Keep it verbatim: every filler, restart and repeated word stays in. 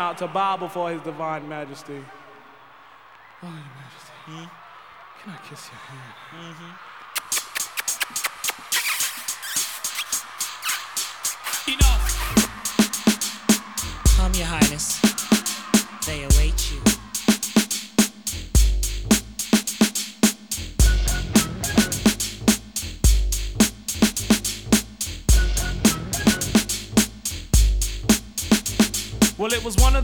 Out to bow before His Divine Majesty. Oh, Your Majesty. Hmm? Can I kiss your hand? Mm-hmm. Enough. Come, Your Highness. They await you. Well, it was one of